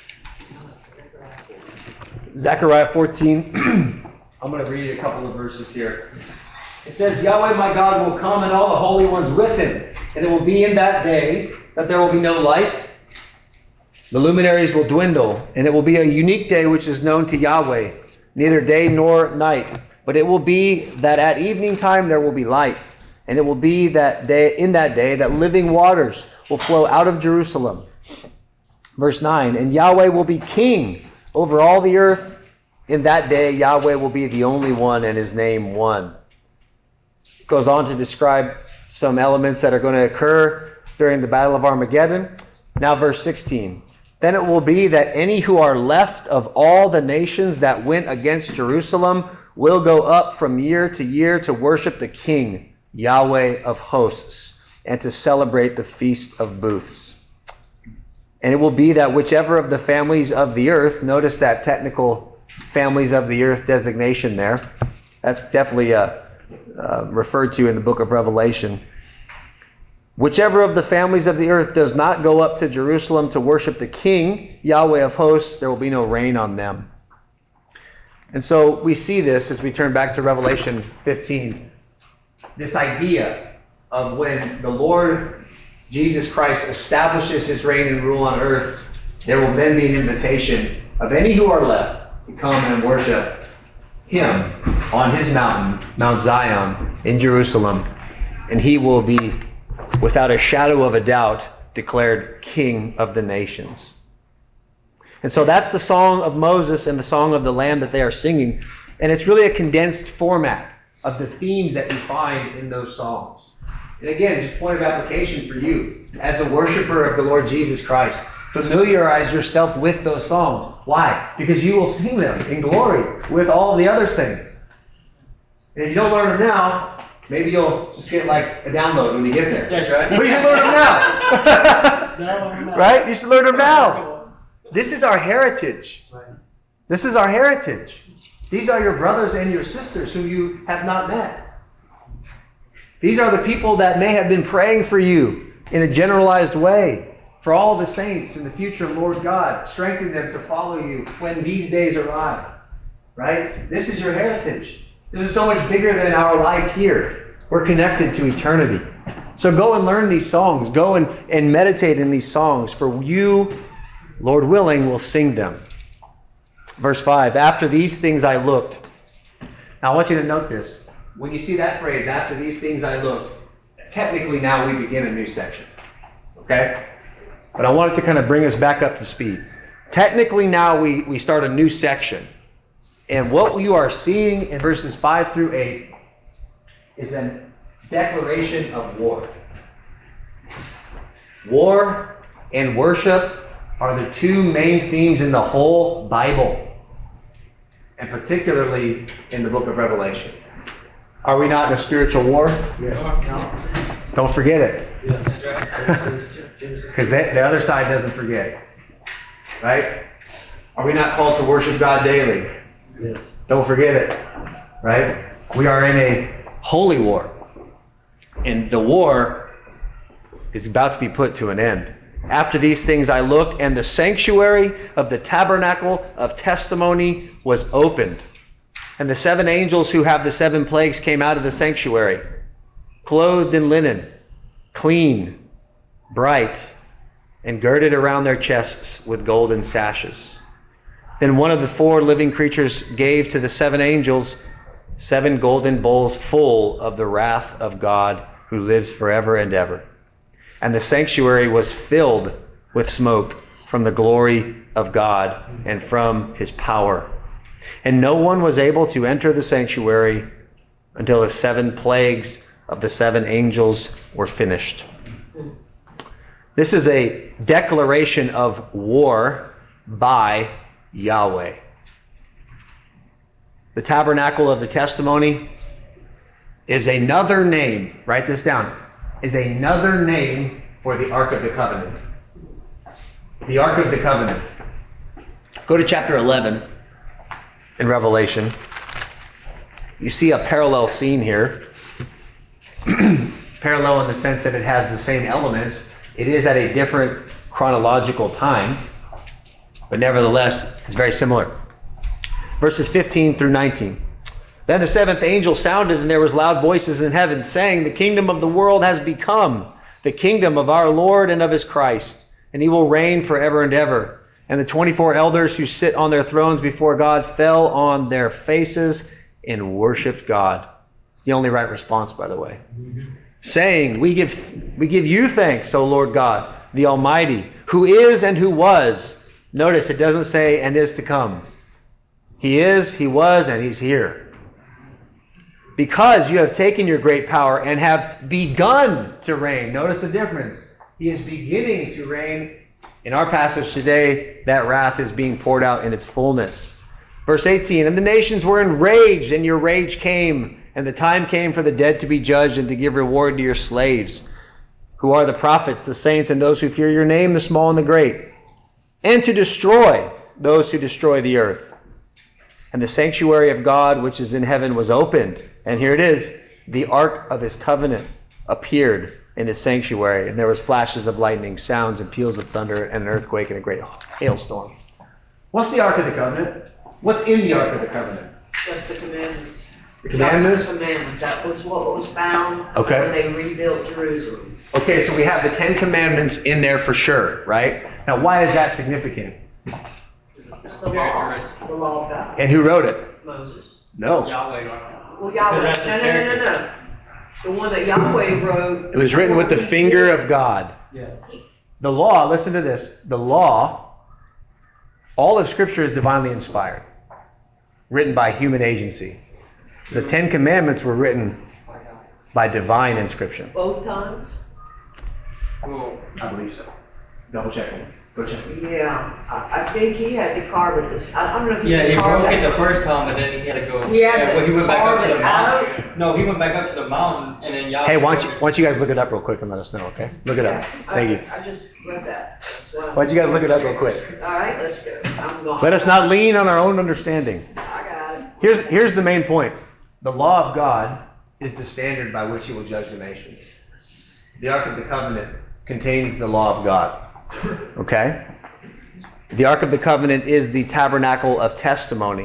Zechariah fourteen. I'm going to read a couple of verses here. It says, Yahweh my God will come and all the holy ones with him, and it will be in that day that there will be no light. The luminaries will dwindle, and it will be a unique day which is known to Yahweh, neither day nor night. But it will be that at evening time there will be light, and it will be that day in that day that living waters will flow out of Jerusalem. Verse nine, and Yahweh will be king over all the earth. In that day Yahweh will be the only one, and his name one. It goes on to describe some elements that are going to occur during the Battle of Armageddon. Now verse sixteen. Then it will be that any who are left of all the nations that went against Jerusalem will go up from year to year to worship the King, Yahweh of hosts, and to celebrate the Feast of Booths. And it will be that whichever of the families of the earth, notice that technical families of the earth designation there, that's definitely uh, uh, referred to in the book of Revelation. Whichever of the families of the earth does not go up to Jerusalem to worship the King, Yahweh of hosts, there will be no rain on them. And so we see this as we turn back to Revelation fifteen. This idea of when the Lord Jesus Christ establishes his reign and rule on earth, there will then be an invitation of any who are left to come and worship him on his mountain, Mount Zion, in Jerusalem. And he will be, without a shadow of a doubt, declared King of the nations. And so that's the song of Moses and the song of the Lamb that they are singing. And it's really a condensed format of the themes that you find in those songs. And again, just point of application for you. As a worshiper of the Lord Jesus Christ, familiarize yourself with those songs. Why? Because you will sing them in glory with all the other saints. And if you don't learn them now, maybe you'll just get like a download when you get there. That's right. But you should learn them now. Right? You should learn them now. This is our heritage. This is our heritage. These are your brothers and your sisters whom you have not met. These are the people that may have been praying for you in a generalized way. For all the saints in the future, Lord God, strengthen them to follow you when these days arrive. Right? This is your heritage. This is so much bigger than our life here. We're connected to eternity. So go and learn these songs. Go and, and meditate in these songs. For you, Lord willing, will sing them. Verse five, after these things I looked. Now I want you to note this. When you see that phrase, after these things I looked, technically now we begin a new section. Okay? But I wanted to kind of bring us back up to speed. Technically now we, we start a new section. And what you are seeing in verses five through eight is a declaration of war. War and worship are the two main themes in the whole Bible, and particularly in the book of Revelation. Are we not in a spiritual war? Yes. Don't forget it. Yes. Because the other side doesn't forget. Right? Are we not called to worship God daily? Yes. Don't forget it. Right? We are in a holy war. And the war is about to be put to an end. After these things I looked, and the sanctuary of the tabernacle of testimony was opened. And the seven angels who have the seven plagues came out of the sanctuary, clothed in linen, clean, bright, and girded around their chests with golden sashes. Then one of the four living creatures gave to the seven angels seven golden bowls full of the wrath of God who lives forever and ever. And the sanctuary was filled with smoke from the glory of God and from his power. And no one was able to enter the sanctuary until the seven plagues of the seven angels were finished. This is a declaration of war by Yahweh. The tabernacle of the testimony is another name, write this down, is another name for the Ark of the Covenant. The Ark of the Covenant. Go to chapter eleven in Revelation. You see a parallel scene here. Parallel in the sense that it has the same elements. It is at a different chronological time, but nevertheless, it's very similar. Verses fifteen through nineteen. Then the seventh angel sounded, and there was loud voices in heaven, saying, "The kingdom of the world has become the kingdom of our Lord and of his Christ, and he will reign forever and ever." And the twenty-four elders who sit on their thrones before God fell on their faces and worshipped God. It's the only right response, by the way. Mm-hmm. Saying, we give, we give you thanks, O Lord God, the Almighty, who is and who was. Notice it doesn't say, and is to come. He is, he was, and he's here. Because you have taken your great power and have begun to reign. Notice the difference. He is beginning to reign. In our passage today, that wrath is being poured out in its fullness. Verse eighteen, and the nations were enraged, and your rage came, and the time came for the dead to be judged and to give reward to your slaves, who are the prophets, the saints, and those who fear your name, the small and the great, and to destroy those who destroy the earth. And the sanctuary of God, which is in heaven, was opened. And here it is, the ark of his covenant appeared in his sanctuary. And there was flashes of lightning, sounds and peals of thunder, and an earthquake and a great hailstorm. What's the ark of the covenant? What's in the ark of the covenant? Just the commandments. The commandments? Just the commandments. That was what was found okay. when they rebuilt Jerusalem. Okay, so we have the Ten Commandments in there for sure, right? Now, why is that significant? It's the law. The law of God. And who wrote it? Moses. No. Yahweh. Well, Yahweh. No, no, no, no, no. The one that Yahweh wrote. It was written with the finger of God. Yeah. The law, listen to this. The law, all of Scripture is divinely inspired, written by human agency. The Ten Commandments were written by divine inscription. Both times? Well, I believe so. Double check me. Go check me. Yeah. I, I think he had to carve it. This, I don't know if he yeah, just he carved broke it it. the first time, but then he had to go. He had yeah, to well, he went back up carve to the it mountain. out. No, he went back up to the mountain, and then Yahweh. Hey, why don't, you, why don't you guys look it up real quick and let us know, okay? Look it up. Yeah, Thank I, you. I just read that. That's what I'm Why don't you guys look it up real quick? All right, let's go. I'm going. Let us not lean on our own understanding. I got it. Here's, here's the main point. The law of God is the standard by which he will judge the nations. The Ark of the Covenant contains the law of God. Okay? The Ark of the Covenant is the tabernacle of testimony.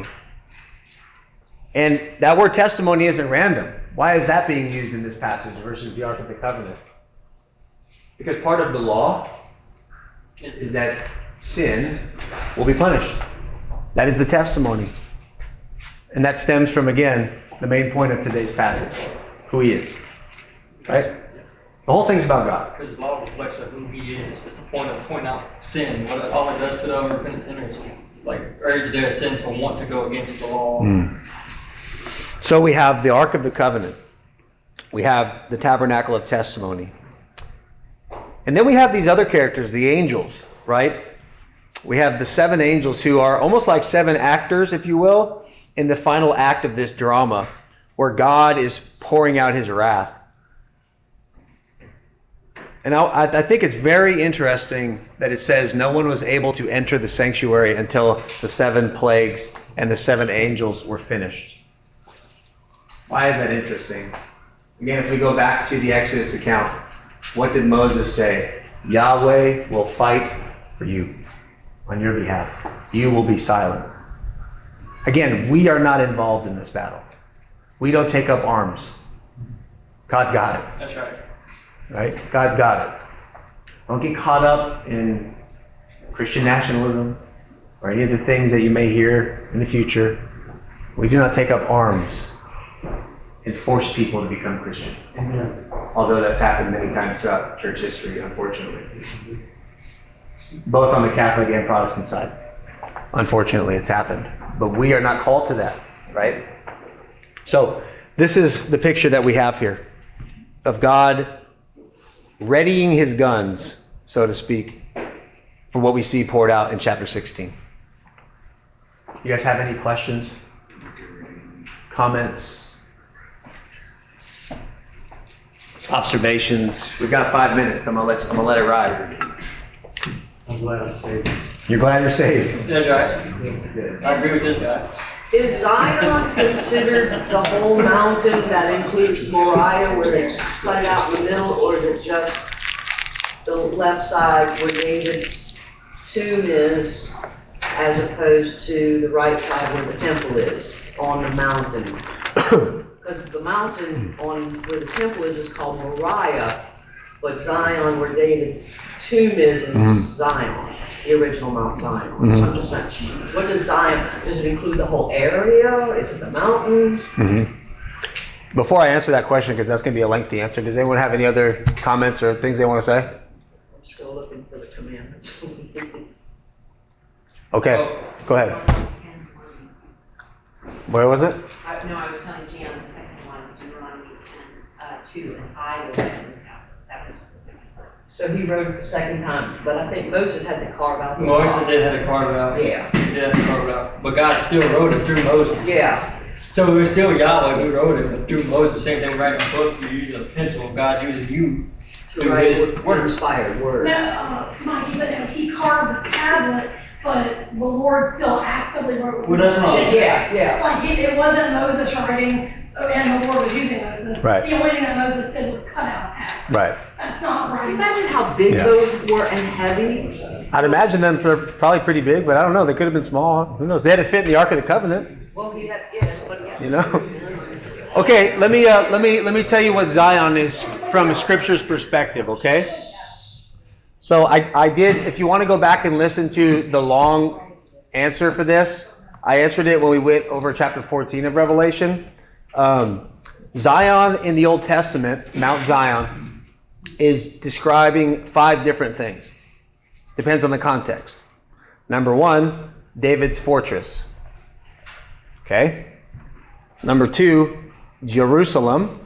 And that word testimony isn't random. Why is that being used in this passage versus the Ark of the Covenant? Because part of the law is that sin will be punished. That is the testimony. And that stems from, again, the main point of today's passage, who he is. Right? The whole thing's about God. Because law reflects of who he is. It's the point of pointing out sin. What all it does to the unrepentant sinners, like urge their sin to want to go against the law. Mm. So we have the Ark of the Covenant. We have the Tabernacle of Testimony. And then we have these other characters, the angels, right? We have the seven angels who are almost like seven actors, if you will, in the final act of this drama where God is pouring out his wrath. And I, I think it's very interesting that it says no one was able to enter the sanctuary until the seven plagues and the seven angels were finished. Why is that interesting? Again, if we go back to the Exodus account, what did Moses say? Yahweh will fight for you on your behalf. You will be silent. Again, we are not involved in this battle. We don't take up arms. God's got it. That's right. Right? God's got it. Don't get caught up in Christian nationalism or or any of the things that you may hear in the future, we do not take up arms and force people to become Christian. Amen. Although that's happened many times throughout church history, unfortunately. Both on the Catholic and Protestant side. Unfortunately, it's happened. But we are not called to that, right? So, this is the picture that we have here of God readying his guns, so to speak, for what we see poured out in chapter sixteen. You guys have any questions? Comments? Observations? We've got five minutes. I'm gonna let I'm gonna let it ride. I'm glad I'm saved. You're glad you're saved. That's right. I agree with this guy. Is Zion considered the whole mountain that includes Moriah where they cut it out in the middle, or is it just the left side where David's tomb is, as opposed to the right side where the temple is on the mountain? Because the mountain on where the temple is is called Moriah, but Zion, where David's tomb is, is mm-hmm. Zion, the original Mount Zion. Mm-hmm. So I'm just not sure. What does Zion, does it include the whole area? Is it the mountain? Mm-hmm. Before I answer that question, because that's going to be a lengthy answer, does anyone have any other comments or things they want to say? I'm still looking for the commandments. Okay, go ahead. Where was it? I, no, I was telling Jan the second one, Deuteronomy ten, uh, two, and I will write the tablets. That was the second part. So he wrote it the second time, but I think Moses had to carve out the Moses did have to carve it out. Yeah. He did have to carve it out. But God still wrote it through Moses. Yeah. So it was still Yahweh who wrote it, but through Moses. Same thing, writing a book, you're using a pencil. God using you to write his inspired word. No, uh, Mikey, but no, he carved the tablet, but the Lord still actively wrote. Well, that's right. Yeah, yeah. Like it, it wasn't Moses writing, and the Lord was using Moses. Right. The only thing that Moses did was cut out tablet. Right. That's not right. Imagine how big yeah. those were and heavy. I'd imagine them they're probably pretty big, but I don't know. They could have been small. Who knows? They had to fit in the Ark of the Covenant. Well, he had, yeah, but yeah. You know. Okay, let me uh, let me let me tell you what Zion is from a Scripture's perspective. Okay. So I I did. If you want to go back and listen to the long answer for this, I answered it when we went over chapter fourteen of Revelation. Um, Zion in the Old Testament, Mount Zion, is describing five different things. Depends on the context. Number one, David's fortress. Okay. Number two, Jerusalem.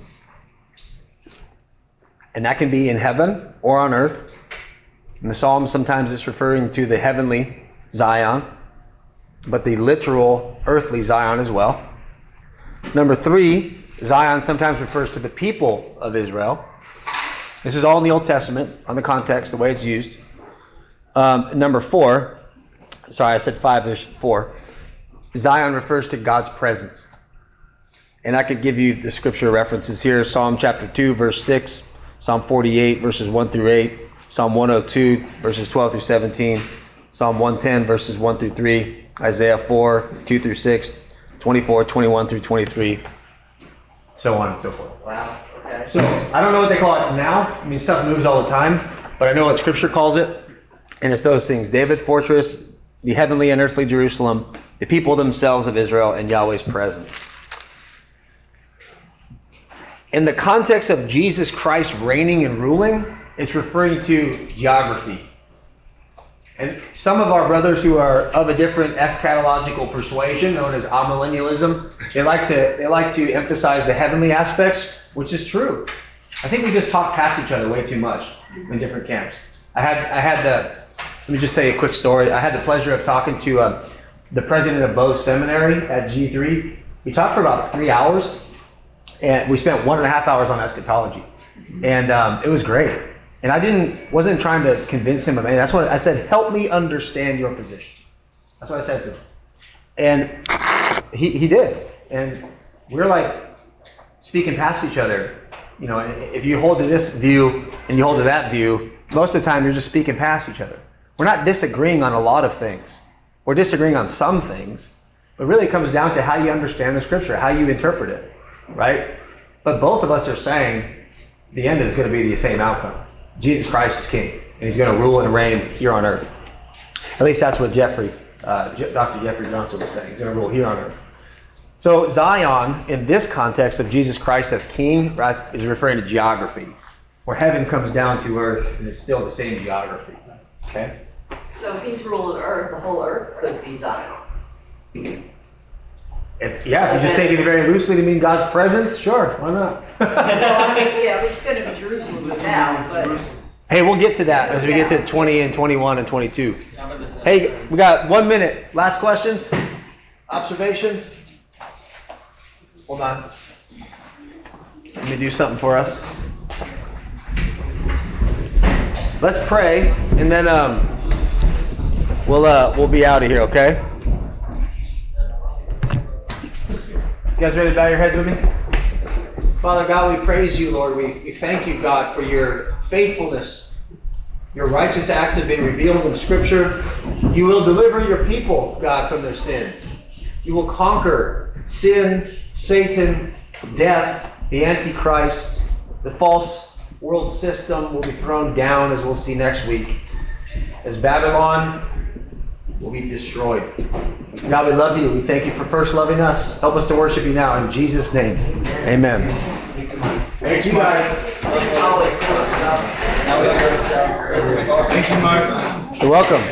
And that can be in heaven or on earth. In the Psalms, sometimes it's referring to the heavenly Zion, but the literal earthly Zion as well. Number three, Zion sometimes refers to the people of Israel. This is all in the Old Testament, on the context, the way it's used. Um, number four, sorry, I said five, there's four. Zion refers to God's presence. And I could give you the scripture references here. Psalm chapter two, verse six. Psalm forty-eight, verses one through eight. Psalm one oh two, verses twelve through seventeen. Psalm one ten, verses one through three. Isaiah four, two through six. twenty-four, twenty-one through twenty-three. So on and so forth. Wow. Okay. So I don't know what they call it now. I mean, stuff moves all the time. But I know what Scripture calls it. And it's those things. David's fortress, the heavenly and earthly Jerusalem, the people themselves of Israel, and Yahweh's presence. In the context of Jesus Christ reigning and ruling, it's referring to geography. And some of our brothers who are of a different eschatological persuasion, known as amillennialism, they like to they like to emphasize the heavenly aspects, which is true. I think we just talk past each other way too much in different camps. I had I had the let me just tell you a quick story. I had the pleasure of talking to uh, the president of Bose Seminary at G three. We talked for about three hours, and we spent one and a half hours on eschatology, and um, it was great. And I didn't, wasn't trying to convince him of anything. That's what I said. Help me understand your position. That's what I said to him. And he he did. And we're like speaking past each other. You know, if you hold to this view and you hold to that view, most of the time you're just speaking past each other. We're not disagreeing on a lot of things. We're disagreeing on some things. But really it comes down to how you understand the Scripture, how you interpret it, right? But both of us are saying the end is going to be the same outcome. Jesus Christ is King, and He's going to rule and reign here on earth. At least that's what Jeffrey uh, Je- Doctor Jeffrey Johnson was saying. He's going to rule here on earth. So Zion, in this context of Jesus Christ as king, right, is referring to geography, where heaven comes down to earth, and it's still the same geography. Okay? So if he's ruling earth, the whole earth could be Zion. If, yeah, if you just take it very loosely to mean God's presence, sure, why not? Well, I mean, yeah, it's going to be Jerusalem now, but Hey, we'll get to that as we get to twenty and twenty-one and twenty-two. Hey, we got one minute. Last questions? Observations? Hold on. Let me do something for us. Let's pray, and then um, we'll uh, we'll be out of here, okay? You guys ready to bow your heads with me? Father God, we praise you, Lord. We, we thank you, God, for your faithfulness. Your righteous acts have been revealed in Scripture. You will deliver your people, God, from their sin. You will conquer sin, Satan, death, the Antichrist, the false world system will be thrown down, as we'll see next week. As Babylon will be destroyed. God, we love you. We thank you for first loving us. Help us to worship you now. In Jesus' name, amen. Thank you, guys. always cool stuff. Thank you, Mike. You're welcome.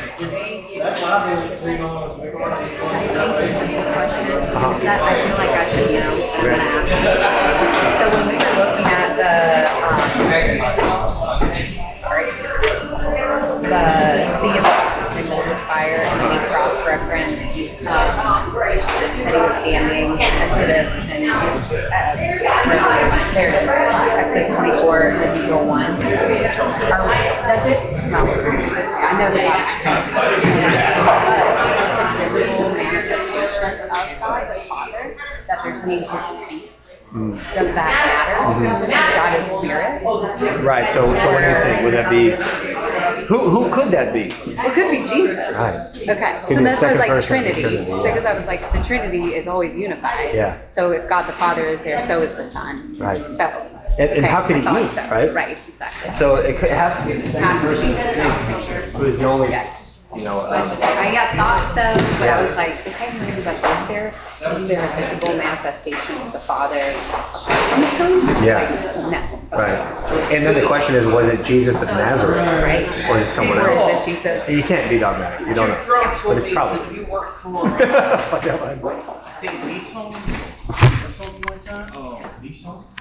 Question that I feel like I should know, but I'm going to ask. So when we were looking at the, um, sorry, the Sea of the Molded Fire, and then we cross-referenced um, that he was standing, Exodus and uh, Revelation. There it is, Exodus twenty-four, Ezekiel one. Are, that's it? No. I know the God is but the visible manifestation of God the Father, that they're seeing his feet. Mm. Does that matter? Mm-hmm. God is spirit. Right. So, so what do you think? Would that be? Who who could that be? Well, it could be Jesus. Right. Okay. Could so that's why I was like Trinity, Trinity, yeah. because I was like the Trinity is always unified. Yeah. So if God the Father is there, so is the Son. Right. So. And, okay, and how could he I eat? so. Right. Right. Exactly. So it, could, it has to be the same Has to person be. Yes, for sure. who is the only. Yes. You know, um, I got thought so, but Yeah. I was like, okay, maybe, but is there is there a visible manifestation of the Father apart from the Son? Yeah. Like, no. right. And then the question is, was it Jesus of Nazareth? Right. Or is it someone Or else? is it Jesus? And you can't be dogmatic. You don't know. Drunk But told it's me probably. that you work for I think Nissan or something like that. Oh, Nissan?